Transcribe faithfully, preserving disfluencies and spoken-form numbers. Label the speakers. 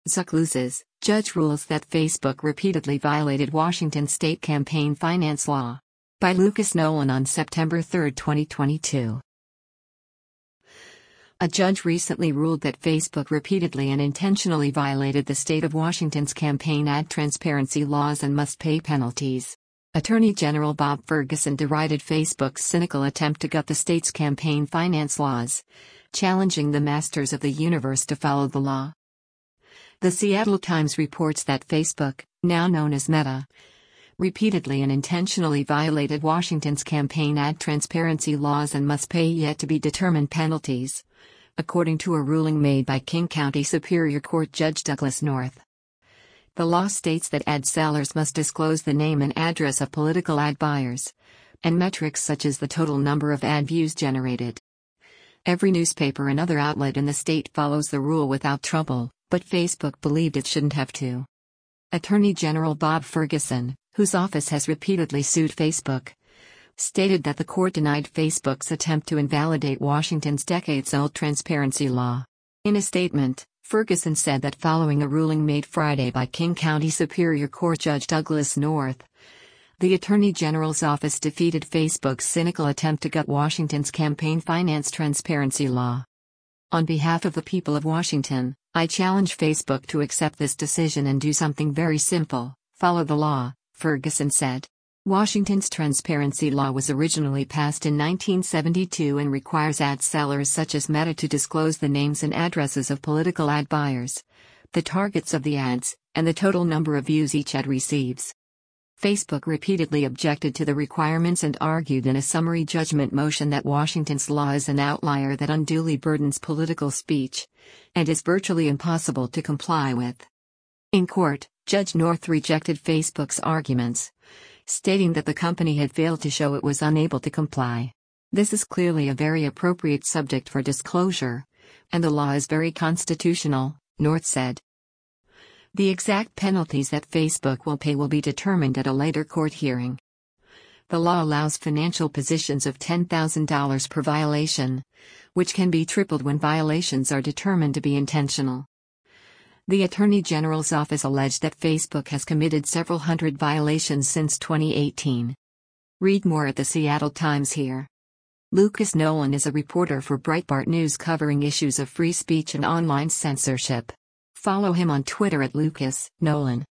Speaker 1: Zuck loses, judge rules that Facebook repeatedly violated Washington state campaign finance law. By Lucas Nolan on September third, twenty twenty-two. A judge recently ruled that Facebook repeatedly and intentionally violated the state of Washington's campaign ad transparency laws and must pay penalties. Attorney General Bob Ferguson derided Facebook's cynical attempt to gut the state's campaign finance laws, challenging the masters of the universe to follow the law. The Seattle Times reports that Facebook, now known as Meta, repeatedly and intentionally violated Washington's campaign ad transparency laws and must pay yet-to-be-determined penalties, according to a ruling made by King County Superior Court Judge Douglas North. The law states that ad sellers must disclose the name and address of political ad buyers, and metrics such as the total number of ad views generated. Every newspaper and other outlet in the state follows the rule without trouble, but Facebook believed it shouldn't have to. Attorney General Bob Ferguson, whose office has repeatedly sued Facebook, stated that the court denied Facebook's attempt to invalidate Washington's decades-old transparency law. In a statement, Ferguson said that following a ruling made Friday by King County Superior Court Judge Douglas North, the Attorney General's office defeated Facebook's cynical attempt to gut Washington's campaign finance transparency law. On behalf of the people of Washington, I challenge Facebook to accept this decision and do something very simple: follow the law, Ferguson said. Washington's transparency law was originally passed in nineteen seventy-two and requires ad sellers such as Meta to disclose the names and addresses of political ad buyers, the targets of the ads, and the total number of views each ad receives. Facebook repeatedly objected to the requirements and argued in a summary judgment motion that Washington's law is an outlier that unduly burdens political speech, and is virtually impossible to comply with. In court, Judge North rejected Facebook's arguments, stating that the company had failed to show it was unable to comply. This is clearly a very appropriate subject for disclosure, and the law is very constitutional, North said. The exact penalties that Facebook will pay will be determined at a later court hearing. The law allows financial positions of ten thousand dollars per violation, which can be tripled when violations are determined to be intentional. The Attorney General's office alleged that Facebook has committed several hundred violations since twenty eighteen. Read more at the Seattle Times here. Lucas Nolan is a reporter for Breitbart News covering issues of free speech and online censorship. Follow him on Twitter at Lucas Nolan.